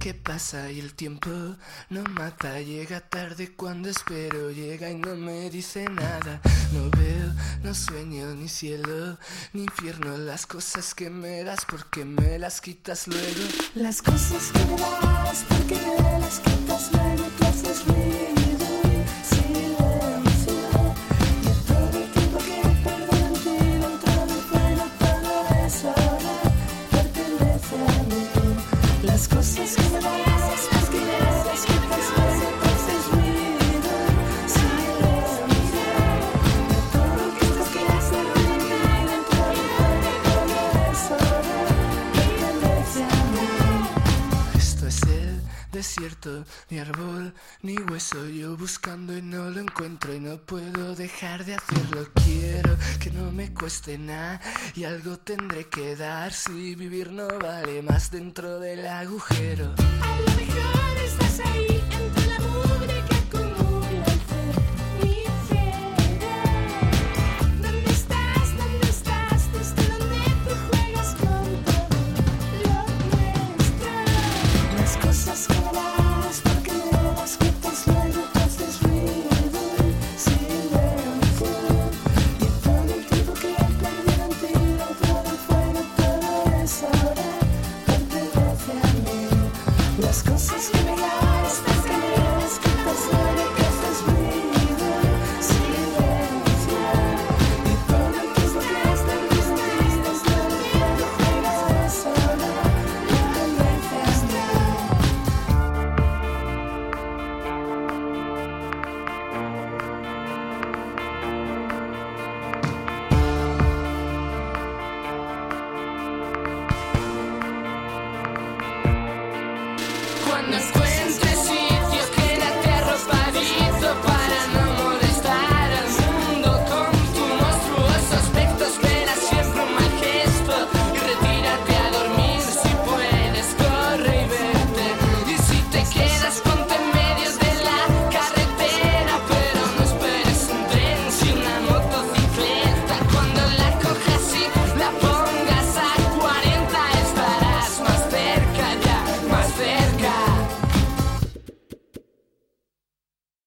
¿Qué pasa? Y el tiempo no mata. Llega tarde cuando espero. Llega y no me dice nada. No veo, no sueño ni cielo ni infierno. Las cosas que me das, porque me las quitas luego. Las cosas que me das, porque me las quitas luego. Tú haces ruido y silencio. Y todo el tiempo que he perdido en ti dentro del fuego, todo eso ahora pertenece a mí. Las cosas que me das, porque me las quitas luego. Tú haces ruido y silencio. Y todo el tiempo que he perdido en ti dentro del fuego, todo eso ahora pertenece a mí. Esto es el desierto, ni árbol ni hueso. Yo buscando y no lo encuentro y no puedo dejar de hacerlo. Quiero que no me cueste nada y algo tendré que dar. Si vivir no vale más dentro del agujero. A lo mejor estás ahí entre la mugre que acumula el cenífero. ¿Dónde estás? ¿Dónde estás? Desde donde tú juegas con todo lo nuestro. Las cosas que me das, porque me las quitas luego. Tú haces ruido y silencio. Y todo el tiempo que he perdido en ti dentro del fuego, todo eso ahora pertenece a mí. Las cosas que me das, porque me las quitas luego. Tú haces ruido y silencio. Y todo el tiempo que he perdido en ti dentro del fuego, todo eso ahora pertenece a mí. Cuando